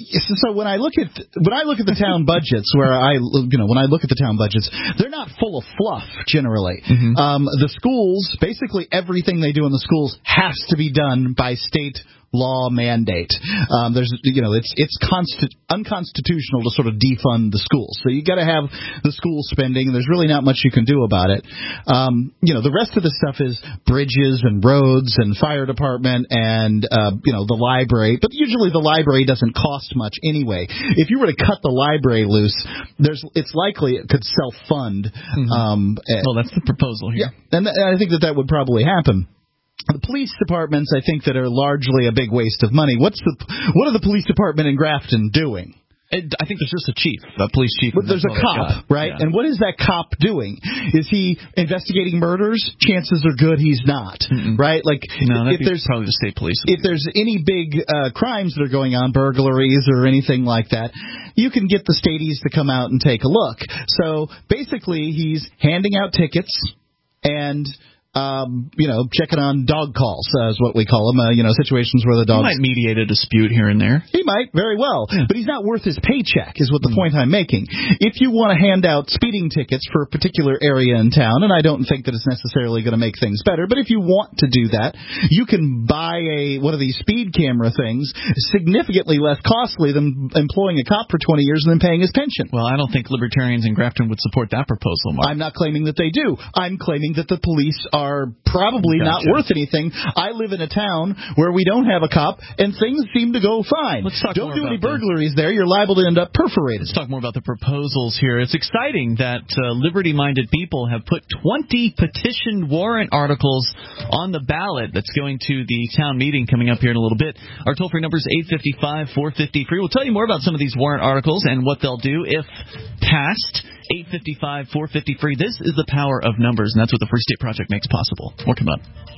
so when I look at when I look at the town budgets, where I you know when I look at the town budgets, they're not full of fluff generally. Mm-hmm. Um, the schools, basically everything they do in the schools has to be done by state law mandate. Um, there's you know it's it's consti- unconstitutional to sort of defund the schools. So you got to have the school spending. There's really not much you can do about it. Um, you know the rest of the stuff is bridges and roads and fire department and uh, you know the library. But usually the library doesn't cost much anyway. If you were to cut the library loose, there's it's likely it could self-fund. Mm-hmm. Um, well, that's the proposal here. Yeah, and, th- and I think that that would probably happen. The police departments, I think, that are largely a big waste of money. What's the what are the police department in Grafton doing? I think there's just a chief, a police chief. But there's a cop, right? Yeah. And what is that cop doing? Is he investigating murders? Chances are good he's not, Mm-mm. right? Like, no, if there's probably the state police. If there's any big uh, crimes that are going on, burglaries or anything like that, you can get the stadies to come out and take a look. So basically, he's handing out tickets and. Um, you know, checking on dog calls uh, is what we call them. Uh, you know, situations where the dogs he might mediate a dispute here and there. He might very well, yeah. But he's not worth his paycheck. Is what the mm. point I'm making. If you want to hand out speeding tickets for a particular area in town, and I don't think that it's necessarily going to make things better, but if you want to do that, you can buy a one of these speed camera things, significantly less costly than employing a cop for twenty years and then paying his pension. Well, I don't think libertarians in Grafton would support that proposal, Mark. I'm not claiming that they do. I'm claiming that the police are. are probably gotcha. Not worth anything. I live in a town where we don't have a cop, and things seem to go fine. Let's talk don't more do about any burglaries the... there. You're liable to end up perforated. Let's talk more about the proposals here. It's exciting that uh, liberty-minded people have put twenty petition warrant articles on the ballot that's going to the town meeting coming up here in a little bit. Our toll-free number is eight five five, four five zero, free. We'll tell you more about some of these warrant articles and what they'll do if passed. eight five five, four five zero, free. This is the power of numbers, and that's what the Free State Project makes possible. More come up.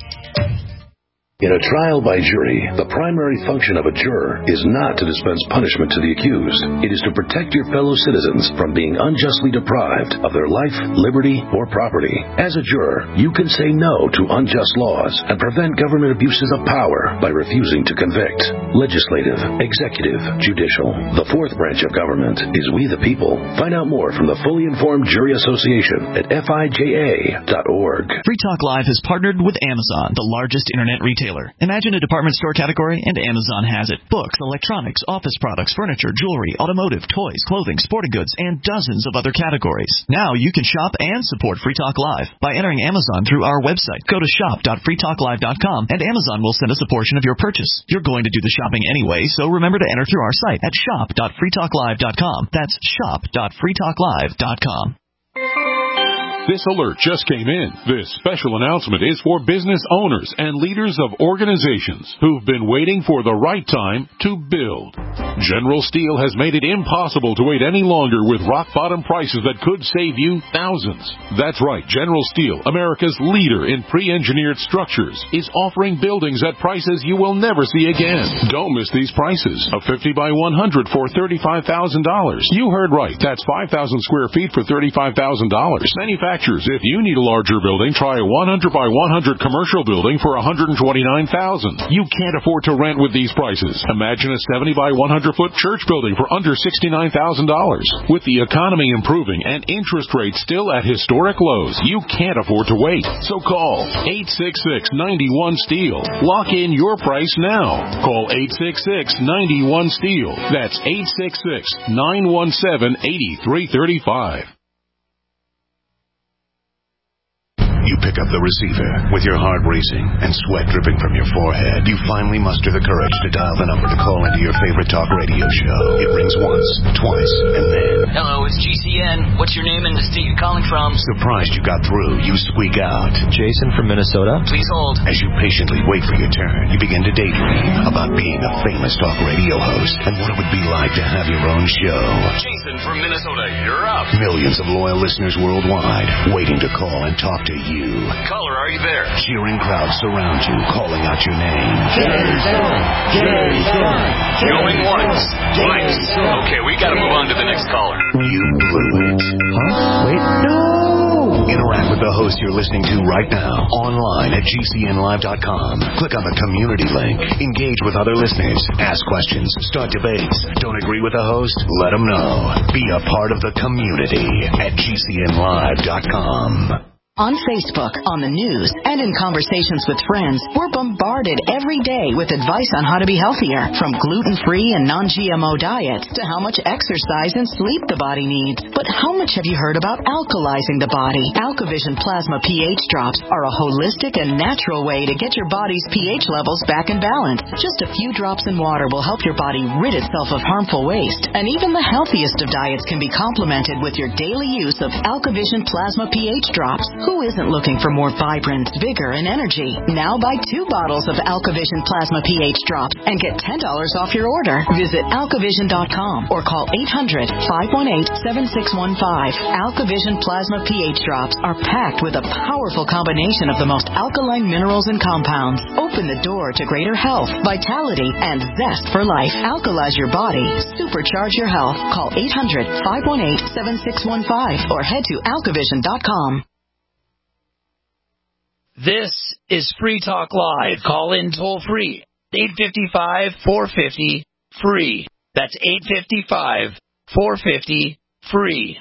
In a trial by jury, the primary function of a juror is not to dispense punishment to the accused. It is to protect your fellow citizens from being unjustly deprived of their life, liberty, or property. As a juror, you can say no to unjust laws and prevent government abuses of power by refusing to convict. Legislative, executive, judicial. The fourth branch of government is we the people. Find out more from the Fully Informed Jury Association at F I J A dot org. Free Talk Live has partnered with Amazon, the largest internet retailer. Imagine a department store category, and Amazon has it. Books, electronics, office products, furniture, jewelry, automotive, toys, clothing, sporting goods, and dozens of other categories. Now you can shop and support Free Talk Live by entering Amazon through our website. Go to shop dot free talk live dot com, and Amazon will send us a portion of your purchase. You're going to do the shopping anyway, so remember to enter through our site at shop dot free talk live dot com. That's shop dot free talk live dot com. This alert just came in. This special announcement is for business owners and leaders of organizations who've been waiting for the right time to build. General Steel has made it impossible to wait any longer with rock-bottom prices that could save you thousands. That's right, General Steel, America's leader in pre-engineered structures, is offering buildings at prices you will never see again. Don't miss these prices. A fifty by one hundred for thirty-five thousand dollars. You heard right. That's five thousand square feet for thirty-five thousand dollars. Manufactured manufacturers. If you need a larger building, try a one hundred by one hundred commercial building for one hundred twenty-nine thousand dollars. You can't afford to rent with these prices. Imagine a seventy by one hundred foot church building for under sixty-nine thousand dollars. With the economy improving and interest rates still at historic lows, you can't afford to wait. So call eight six six, nine one, STEEL. Lock in your price now. Call eight six six, nine one, STEEL. That's eight six six, nine one seven, eight three three five. You pick up the receiver with your heart racing and sweat dripping from your forehead. You finally muster the courage to dial the number to call into your favorite talk radio show. It rings once, twice, and then... Hello, it's G C N. What's your name and the state you're calling from? Surprised you got through, you squeak out. Jason from Minnesota. Please hold. As you patiently wait for your turn, you begin to daydream about being a famous talk radio host and what it would be like to have your own show. Jason from Minnesota, you're up. Millions of loyal listeners worldwide waiting to call and talk to you. Caller, are you there? Cheering crowds surround you, calling out your name. Jason! Jason! Going once, twice. Okay, we gotta move on to the next caller. You blew it. Huh? Wait, no! Interact with the host you're listening to right now, online at G C N live dot com. Click on the community link. Engage with other listeners. Ask questions. Start debates. Don't agree with the host? Let them know. Be a part of the community at G C N live dot com. On Facebook, on the news, and in conversations with friends, we're bombarded every day with advice on how to be healthier, from gluten-free and non-G M O diets to how much exercise and sleep the body needs. But how much have you heard about alkalizing the body? AlkaVision Plasma pH drops are a holistic and natural way to get your body's pH levels back in balance. Just a few drops in water will help your body rid itself of harmful waste. And even the healthiest of diets can be complemented with your daily use of AlkaVision Plasma pH drops. Who isn't looking for more vibrance, vigor, and energy? Now buy two bottles of AlkaVision Plasma pH drops and get ten dollars off your order. Visit alkavision dot com or call eight hundred, five one eight, seven six one five. AlkaVision Plasma pH drops are packed with a powerful combination of the most alkaline minerals and compounds. Open the door to greater health, vitality, and zest for life. Alkalize your body. Supercharge your health. Call eight hundred, five one eight, seven six one five or head to alkavision dot com. This is Free Talk Live. Call in toll free. eight five five, four five zero, free. That's eight five five, four five zero, free.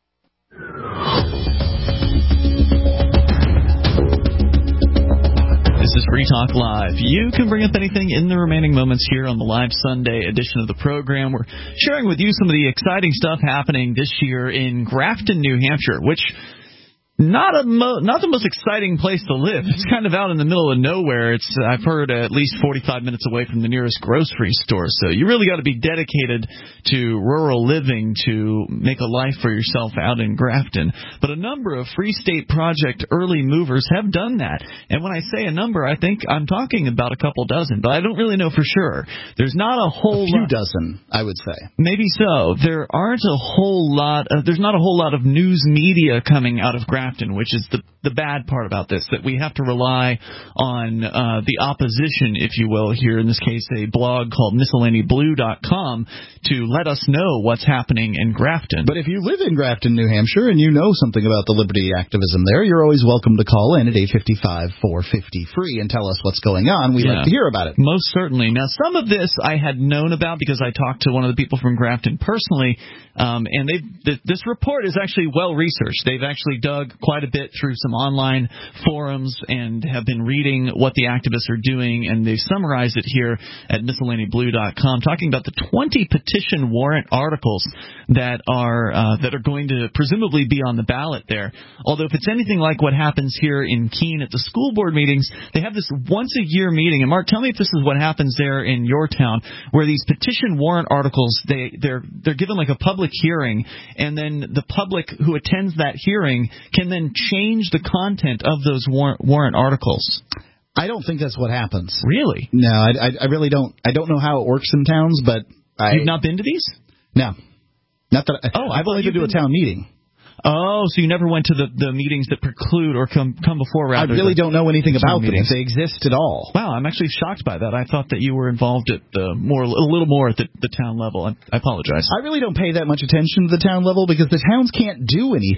This is Free Talk Live. You can bring up anything in the remaining moments here on the live Sunday edition of the program. We're sharing with you some of the exciting stuff happening this year in Grafton, New Hampshire, which... Not a mo- not the most exciting place to live. It's kind of out in the middle of nowhere. It's I've heard at least forty-five minutes away from the nearest grocery store. So you really got to be dedicated to rural living to make a life for yourself out in Grafton. But a number of Free State Project early movers have done that. And when I say a number, I think I'm talking about a couple dozen, but I don't really know for sure. There's not a whole a few lot, dozen, I would say. Maybe so. There aren't a whole lot. Of, there's not a whole lot of news media coming out of Grafton, which is the the bad part about this, that we have to rely on uh, the opposition, if you will, here in this case a blog called miscellany blue dot com to let us know what's happening in Grafton. But if you live in Grafton, New Hampshire, and you know something about the liberty activism there, you're always welcome to call in at eight five five, four five zero, free and tell us what's going on. We'd yeah, like to hear about it. Most certainly. Now, some of this I had known about because I talked to one of the people from Grafton personally, um, and they th- this report is actually well researched. They've actually dug quite a bit through some online forums and have been reading what the activists are doing, and they summarize it here at miscellany blue dot com, talking about the twenty petition warrant articles that are uh, that are going to presumably be on the ballot there. Although if it's anything like what happens here in Keene at the school board meetings, they have this once a year meeting. And Mark, tell me if this is what happens there in your town, where these petition warrant articles, they they're they're given like a public hearing, and then the public who attends that hearing can then change the content of those warrant, warrant articles. I don't think that's what happens. Really? No, I, I, I really don't. I don't know how it works in towns, but I, you've not been to these? No, not that. I, oh, I've only been to a town meeting. Oh, so you never went to the, the meetings that preclude or come come before? Rather, I really don't know anything about them, meetings. if they exist at all. Wow, I'm actually shocked by that. I thought that you were involved at the more a little more at the, the town level. I, I apologize. I really don't pay that much attention to the town level because the towns can't do anything.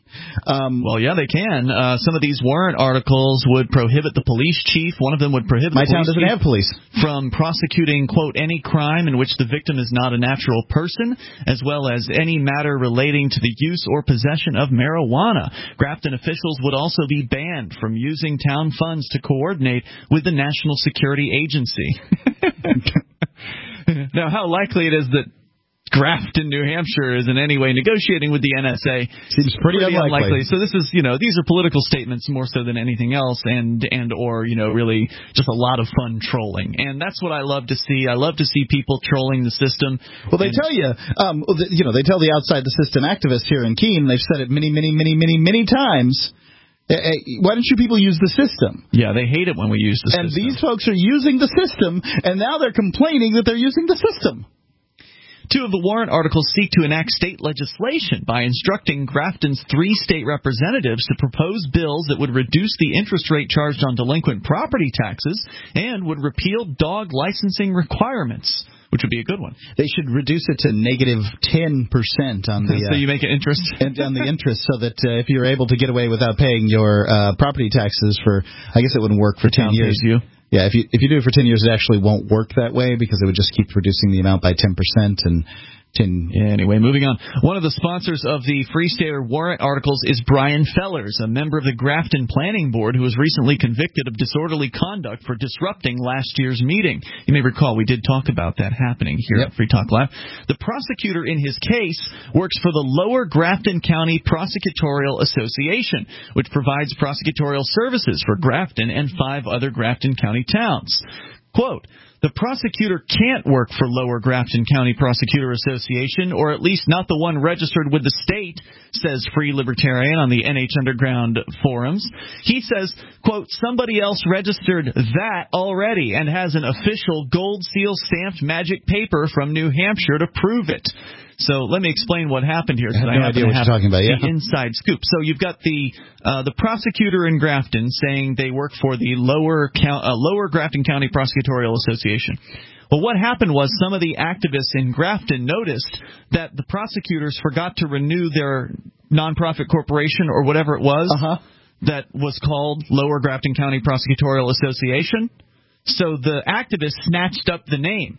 Um, well, yeah, they can. Uh, some of these warrant articles would prohibit the police chief. One of them would prohibit my the town police doesn't chief have police from prosecuting, quote, any crime in which the victim is not a natural person, as well as any matter relating to the use or possession of marijuana. Grafton officials would also be banned from using town funds to coordinate with the National Security Agency. Now, how likely it is that Grafton, New Hampshire, is in any way negotiating with the N S A seems pretty, pretty unlikely. unlikely. So this is, you know, these are political statements more so than anything else, and and or you know, really just a lot of fun trolling, and that's what I love to see. I love to see people trolling the system. Well, they tell you, um, you know, they tell the outside the system activists here in Keene. They've said it many, many, many, many, many times. Why don't you people use the system? Yeah, they hate it when we use the and system. And these folks are using the system, and now they're complaining that they're using the system. Two of the warrant articles seek to enact state legislation by instructing Grafton's three state representatives to propose bills that would reduce the interest rate charged on delinquent property taxes and would repeal dog licensing requirements, which would be a good one. They should reduce it to negative ten percent on the... so you make it interest? and on the interest, so that uh, if you're able to get away without paying your uh, property taxes for, I guess it wouldn't work for ten years. You. Yeah, if you if you do it for ten years, it actually won't work that way because it would just keep reducing the amount by ten percent and... ten Yeah, anyway, moving on. One of the sponsors of the Free Stater warrant articles is Brian Fellers, a member of the Grafton Planning Board who was recently convicted of disorderly conduct for disrupting last year's meeting. You may recall we did talk about that happening here yep. at Free Talk Live. The prosecutor in his case works for the Lower Grafton County Prosecutorial Association, which provides prosecutorial services for Grafton and five other Grafton County towns. Quote, the prosecutor can't work for Lower Grafton County Prosecutor Association, or at least not the one registered with the state, says Free Libertarian on the N H Underground forums. He says, quote, somebody else registered that already and has an official gold seal stamped magic paper from New Hampshire to prove it. So let me explain what happened here. I have no I idea what you're talking about. Yeah. The inside scoop. So you've got the uh, the prosecutor in Grafton saying they work for the Lower uh, Lower Grafton County Prosecutorial Association. Well, what happened was some of the activists in Grafton noticed that the prosecutors forgot to renew their nonprofit corporation or whatever it was uh-huh. that was called Lower Grafton County Prosecutorial Association. So the activists snatched up the name.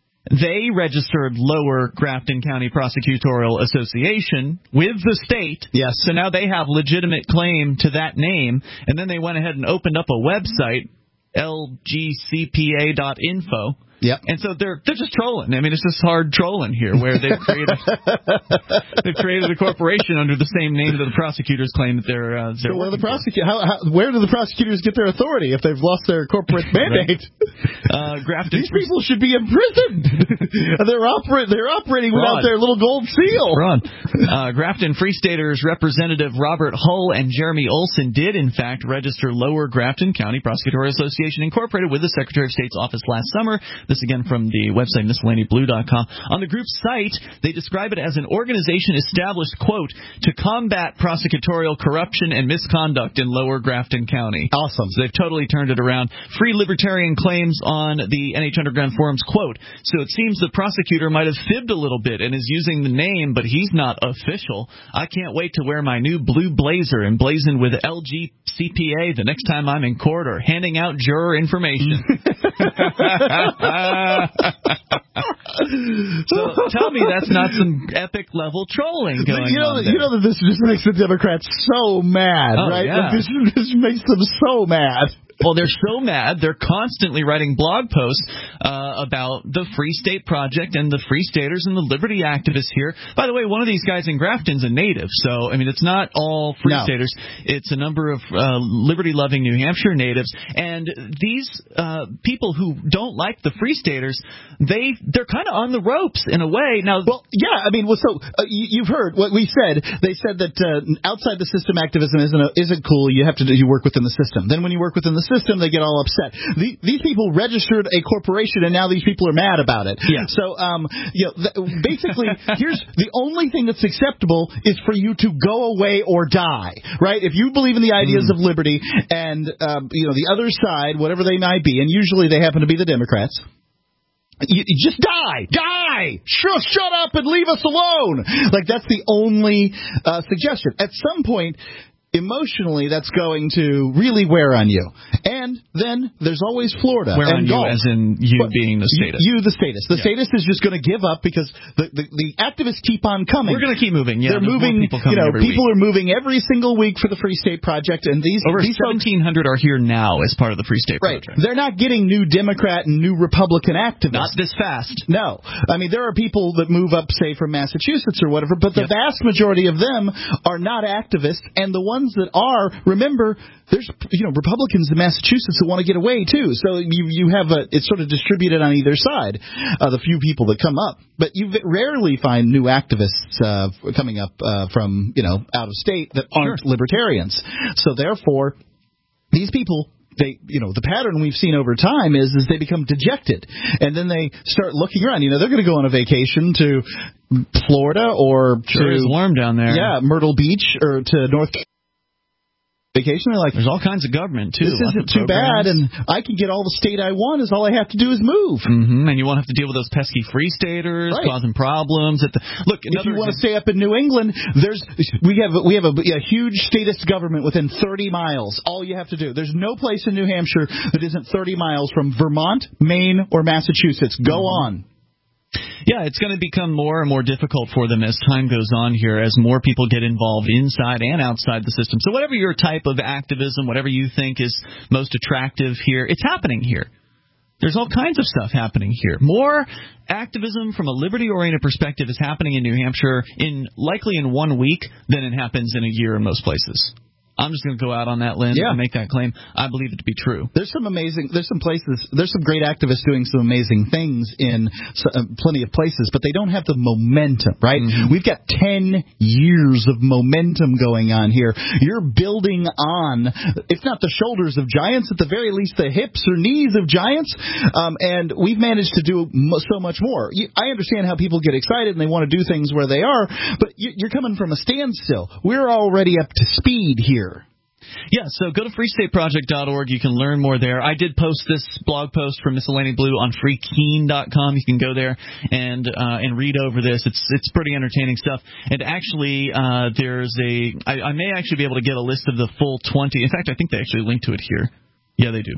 They registered Lower Grafton County Prosecutorial Association with the state. Yes. So now they have legitimate claim to that name. And then they went ahead and opened up a website, L G C P A dot info. Yep. And so they're they're just trolling. I mean, it's just hard trolling here, where they've created they've created a corporation under the same name that the prosecutors claim that they're. Uh, they're so where the prosecu- how, how, where do the prosecutors get their authority if they've lost their corporate mandate? uh, Grafton These people should be imprisoned. they're oper- They're operating without Fraud. their little gold seal. Fraud. Uh, Grafton Free Staters Representative Robert Hull and Jeremy Olson did, in fact, register Lower Grafton County Prosecutorial Association Incorporated with the Secretary of State's office last summer. This again from the website miscellany blue dot com. On the group's site, they describe it as an organization established, quote, to combat prosecutorial corruption and misconduct in Lower Grafton County. Awesome. So they've totally turned it around. Free Libertarian claims on the N H Underground forums, quote, so it seems the prosecutor might have fibbed a little bit and is using the name, but he's not official. I can't wait to wear my new blue blazer emblazoned with L G C P A the next time I'm in court or handing out juror information. So tell me that's not some epic level trolling going you know, on there. You know that this just makes the Democrats so mad, oh, right? Yeah. Like this, this makes them so mad. Well, they're so mad, they're constantly writing blog posts uh, about the Free State Project and the Free Staters and the Liberty activists here. By the way, one of these guys in Grafton's a native, so, I mean, it's not all Free no. Staters. It's a number of uh, liberty-loving New Hampshire natives. And these uh, people who don't like the Free Staters, they, they're kind of on the ropes in a way. Now, well, yeah, I mean, well, so uh, you, you've heard what we said. They said that uh, outside the system activism isn't, a, isn't cool. You have to do, you work within the system. Then when you work within the system, they get all upset. The, these people registered a corporation, and now these people are mad about it. Yeah. So, um, you know, th- basically, here's the only thing that's acceptable is for you to go away or die, right? If you believe in the ideas mm. of liberty, and um, you know the other side, whatever they might be, and usually they happen to be the Democrats. You, you just die, die. die. Shut, shut up and leave us alone. Like, that's the only uh, suggestion. At some point, emotionally, that's going to really wear on you. And then there's always Florida. Wear and on golf. you as in you But being the statist. You, the statist. The Yeah. statist is just going to give up because the, the, the activists keep on coming. We're going to keep moving. Yeah, They're there's more moving. people coming you know, every people week. are moving every single week for the Free State Project, and these Over these folks, seventeen hundred are here now as part of the Free State right. Project. They're not getting new Democrat and new Republican activists. Not this fast. No. I mean, there are people that move up, say, from Massachusetts or whatever, but the Yep. vast majority of them are not activists, and the ones that are, remember, there's, you know, Republicans in Massachusetts that want to get away, too. So you you have a, it's sort of distributed on either side, uh, the few people that come up. But you rarely find new activists uh, coming up uh, from, you know, out of state that aren't Sure. libertarians. So therefore, these people, they, you know, the pattern we've seen over time is, is they become dejected, and then they start looking around. You know, they're going to go on a vacation to Florida or Sure to is warm down there. yeah, Myrtle Beach or to North vacation. They're like, there's all kinds of government too. This Lots isn't of too bad, programs. and I can get all the state I want. Is all I have to do is move. Mm-hmm. And you won't have to deal with those pesky free staters Right. causing problems. At the look, If you want to stay up in New England, there's we have we have a, a huge statist government within thirty miles. All you have to do. There's no place in New Hampshire that isn't thirty miles from Vermont, Maine, or Massachusetts. Go on. Yeah, it's going to become more and more difficult for them as time goes on here, as more people get involved inside and outside the system. So whatever your type of activism, whatever you think is most attractive here, it's happening here. There's all kinds of stuff happening here. More activism from a liberty-oriented perspective is happening in New Hampshire in likely in one week than it happens in a year in most places. I'm just going to go out on that limb Yeah. and make that claim. I believe it to be true. There's some amazing, there's some places, there's some great activists doing some amazing things in uh, plenty of places, but they don't have the momentum, right? Mm-hmm. We've got ten years of momentum going on here. You're building on, if not the shoulders of giants, at the very least the hips or knees of giants, um, and we've managed to do so much more. You, I understand how people get excited and they want to do things where they are, but you, you're coming from a standstill. We're already up to speed here. Yeah, so go to free state project dot org. You can learn more there. I did post this blog post from Miscellany Blue on free keen dot com. You can go there and uh, and read over this. It's it's pretty entertaining stuff. And actually, uh, there's a I, I may actually be able to get a list of the full twenty. In fact, I think they actually link to it here. Yeah, they do.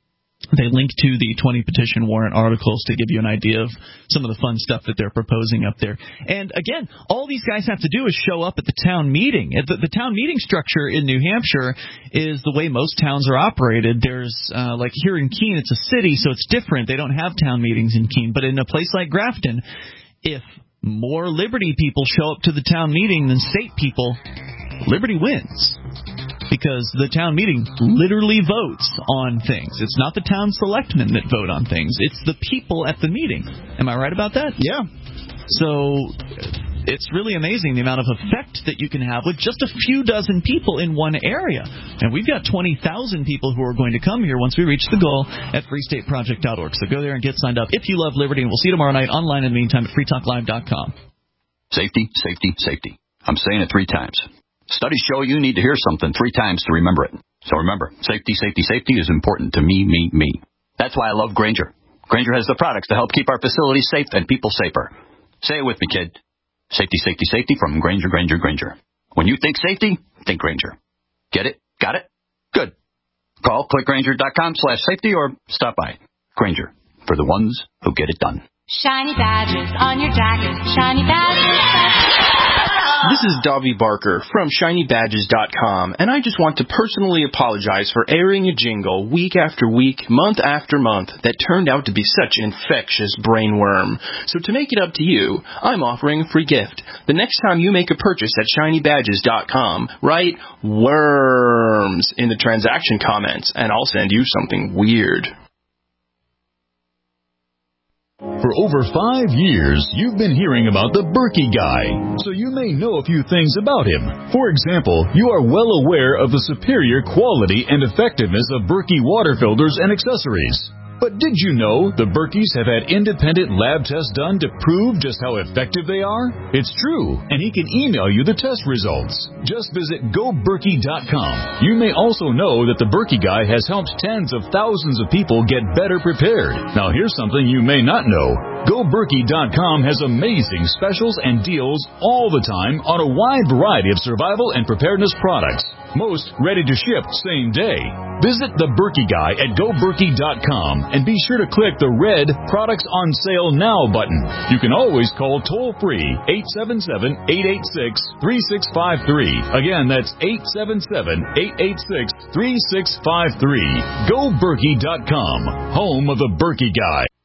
They link to the twenty petition warrant articles to give you an idea of some of the fun stuff that they're proposing up there. And again, all these guys have to do is show up at the town meeting. The, the town meeting structure in New Hampshire is the way most towns are operated. There's, uh, like here in Keene, it's a city, so it's different. They don't have town meetings in Keene. But in a place like Grafton, if more Liberty people show up to the town meeting than state people, Liberty wins. Because the town meeting literally votes on things. It's not the town selectmen that vote on things. It's the people at the meeting. Am I right about that? Yeah. So it's really amazing the amount of effect that you can have with just a few dozen people in one area. And we've got twenty thousand people who are going to come here once we reach the goal at free state project dot org. So go there and get signed up if you love liberty. And we'll see you tomorrow night online in the meantime at free talk live dot com. Safety, safety, safety. I'm saying it three times. Studies show you need to hear something three times to remember it. So remember, safety, safety, safety is important to me, me, me. That's why I love Grainger. Grainger has the products to help keep our facilities safe and people safer. Say it with me, kid. Safety, safety, safety from Grainger, Grainger, Grainger. When you think safety, think Grainger. Get it? Got it? Good. Call click grainger dot com slash safety or stop by. Grainger, for the ones who get it done. Shiny badges on your jacket. Shiny badges. This is Dobby Barker from shiny badges dot com, and I just want to personally apologize for airing a jingle week after week, month after month, that turned out to be such an infectious brainworm. So to make it up to you, I'm offering a free gift. The next time you make a purchase at shiny badges dot com, write worms in the transaction comments, and I'll send you something weird. For over five years, you've been hearing about the Berkey Guy, so you may know a few things about him. For example, you are well aware of the superior quality and effectiveness of Berkey water filters and accessories. But did you know the Berkeys have had independent lab tests done to prove just how effective they are? It's true, and he can email you the test results. Just visit go berkey dot com. You may also know that the Berkey Guy has helped tens of thousands of people get better prepared. Now here's something you may not know. go berkey dot com has amazing specials and deals all the time on a wide variety of survival and preparedness products. Most ready to ship same day. Visit the Berkey Guy at go berkey dot com and be sure to click the red Products on Sale Now button. You can always call toll-free eight seven seven, eight eight six, three six five three. Again, that's eight seven seven, eight eight six, three six five three. go berkey dot com, home of the Berkey Guy.